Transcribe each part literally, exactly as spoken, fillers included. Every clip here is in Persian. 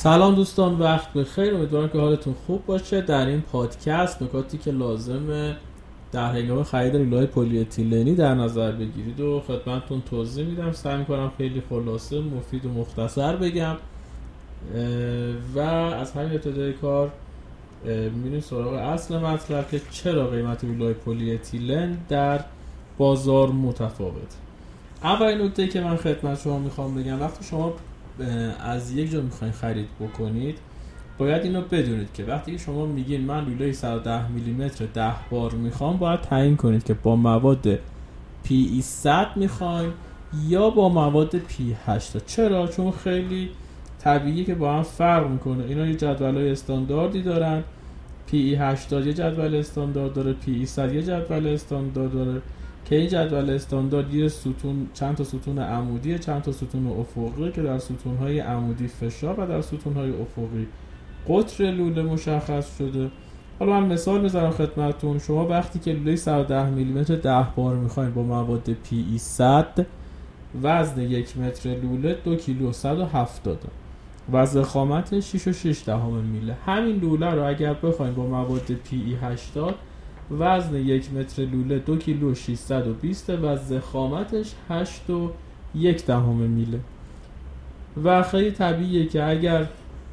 سلام دوستان، وقت بخیر. امیدوارم که حالتون خوب باشه. در این پادکست نکاتی که لازمه در هنگام خرید لوله‌های پلی اتیلنی در نظر بگیرید و خدمتتون توضیح میدم. سعی میکنم خیلی خلاصه، مفید و مختصر بگم و از همین ابتدای کار میریم سراغ اصل مطلب که چرا قیمت لوله‌های پلی اتیلن در بازار متفاوت. اولین نکته که من خدمت شما میخوام بگم، وقتی شما از یک جا میخواین خرید بکنید باید اینو بدونید که وقتی که شما میگین من لوله صد و ده میلی متر ده بار میخوام، باید تعیین کنید که با مواد پی ای صد میخواین یا با مواد پی هشتاد. چرا؟ چون خیلی طبیعیه که با هم فرق میکنه. اینا یه جدولای استانداردی دارن. پی ای هشتاد یه جدول استاندارد داره، پی ای صد یه جدول استاندارد داره که این جدول استاندارد یه ستون، چند تا ستون عمودی، چند تا ستون افقی که در ستون‌های عمودی فشار و در ستون‌های افقی قطر لوله مشخص شده. حالا من مثال میذارم خدمتتون. شما وقتی که لوله صد و ده میلی متر ده بار میخواین با مواد پی ای صد، وزن یک متر لوله دو کیلو و صد و هفتاد، وزن خامت شش و شش دهم میله. همین لوله رو اگر بخواین با مواد پی ای هشتاد، وزن یک متر لوله دو کیلو و ششصد و بیست، وزن خامتش هشت و یک دهم میله. و خیلی طبیعیه که اگر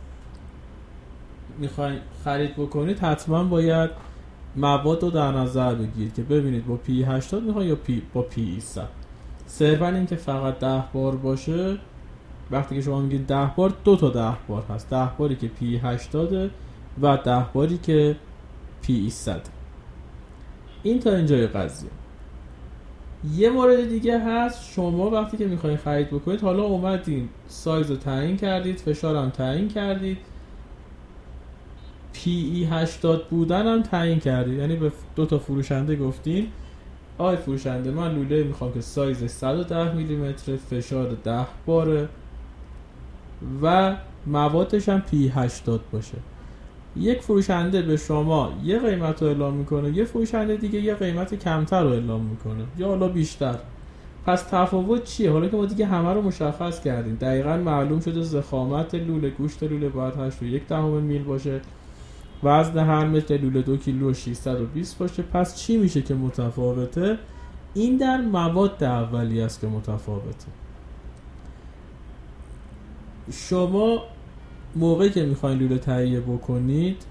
میخواین خرید بکنید حتما باید مواد رو در نظر بگیرید که ببینید با پی هشتاد میخواین یا پی با پی ای صد. صرفا این که فقط ده بار باشه، وقتی که شما میگید ده بار، دو تا ده بار هست، ده باری که پی هشتاد و ده باری که پی ای صد. این تا اینجای قضیه. یه مورد دیگه هست، شما وقتی که میخواین خرید بکنید، حالا اومدین سایز رو تعیین کردید، فشار هم تعیین کردید، پی ای هشتاد بودن هم تعیین کردید، یعنی به دو تا فروشنده گفتین آی فروشنده من لوله میخوام که سایز صد و ده میلی متر، فشار ده باره و موادش هم پی هشتاد باشه. یک فروشنده به شما یه قیمت رو اعلام میکنه، یه فروشنده دیگه یه قیمت کمتر رو اعلام میکنه یا حالا بیشتر. پس تفاوت چیه؟ حالا که ما دیگه همه رو مشخص کردیم، دقیقاً معلوم شده ضخامت لوله، گوشت لوله باید هشت و یک دهم میل باشه، وزن هر متر لوله دو کیلو و ششصد و بیست باشه. پس چی میشه که متفاوته؟ این در مواد اولیه است که متفاوته. شما موقعی که میخواین لوله تهیه بکنید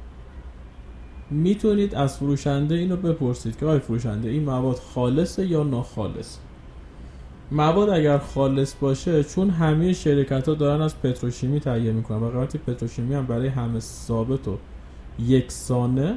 میتونید از فروشنده اینو بپرسید که آی فروشنده این مواد خالصه یا ناخالص. مواد اگر خالص باشه، چون همه شرکت ها دارن از پتروشیمی تهیه میکنن و قیمت پتروشیمی هم برای همه ثابت و یکسانه،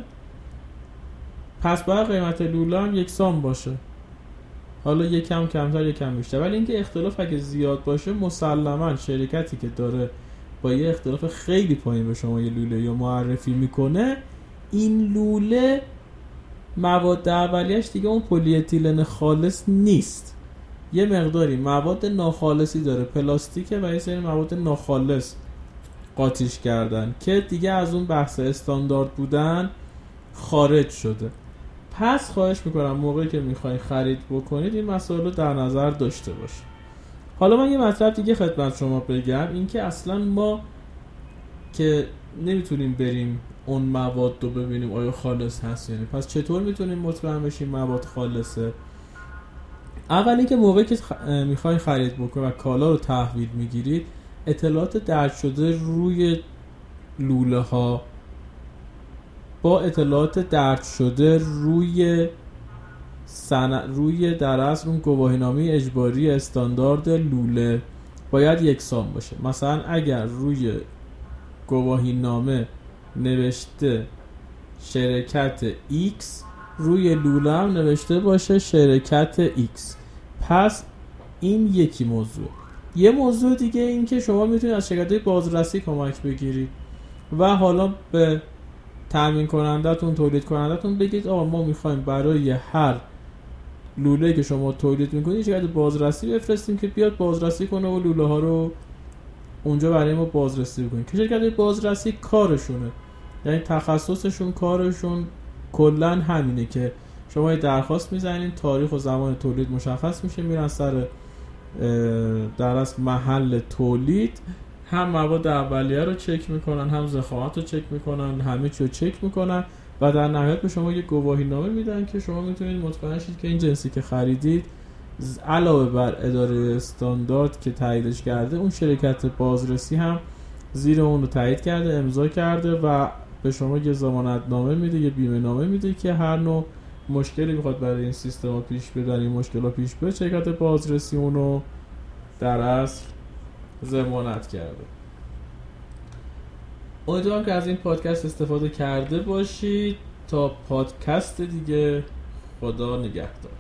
پس باید قیمت لوله هم یکسان باشه، حالا یکم کمتر یکم بیشتر. ولی اینکه اختلاف اگه زیاد باشه، مسلما شرکتی که داره با یه اختلاف خیلی پایین به شما یه لوله یا معرفی میکنه، این لوله مواد اولیه‌اش دیگه اون پلی اتیلن خالص نیست، یه مقداری مواد ناخالصی داره، پلاستیکه و یه سری مواد ناخالص قاطیش کردن که دیگه از اون بحث استاندارد بودن خارج شده. پس خواهش میکنم موقعی که میخواین خرید بکنید این مسائل رو در نظر داشته باشید. حالا من یه مطلب دیگه خدمت شما بگم، این که اصلا ما که نمیتونیم بریم اون مواد رو ببینیم آیا خالص هست یعنی، پس چطور میتونیم مطمئن بشیم مواد خالصه؟ اولی که موقعی که میخواین خرید بکنید و کالا رو تحویل میگیرید، اطلاعات درج شده روی لوله ها با اطلاعات درج شده روی سن... روی در اصل اون گواهینامه اجباری استاندارد لوله باید یکسان باشه. مثلا اگر روی گواهینامه نوشته شرکت X، روی لوله هم نوشته باشه شرکت X. پس این یکی موضوع. یه موضوع دیگه این که شما میتونید از شرکت‌های بازرسی کمک بگیرید و حالا به تامین کنندتون، تولید کنندتون بگید آقا ما میخوایم برای هر لوله که شما تولید میکنید شرکت بازرسی بفرستیم که بیاد بازرسی کنه و لوله ها رو اونجا برای ما بازرسی بکنه. که شرکت بازرسی کارشونه، یعنی تخصصشون، کارشون کلا همینه که شما یه درخواست میزنین، تاریخ و زمان تولید مشخص میشه، میرن سر در اصل محل تولید، هم مواد اولیه رو چک میکنن، هم ضخامت رو چک میکنن، همه چی رو چک میکنن و در نهایت به شما یه گواهی نامه میدن که شما میتونید مطمئن شید که این جنسی که خریدید علاوه بر اداره استاندارد که تاییدش کرده، اون شرکت بازرسی هم زیر اون رو تایید کرده، امضا کرده و به شما یه ضمانت نامه میده، یه بیمه نامه میده که هر نوع مشکلی بخواد برای این سیستم پیش بیاد، این مشکل پیش بیاد، شرکت بازرسی اونو در اصل ضمانت کرده. امیدوارم که از این پادکست استفاده کرده باشید. تا پادکست دیگه، خدا نگهدار.